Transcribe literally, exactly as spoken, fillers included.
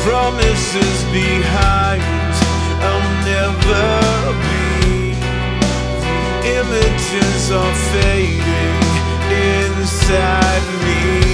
promises behind. I'll never be. The images are fading inside me.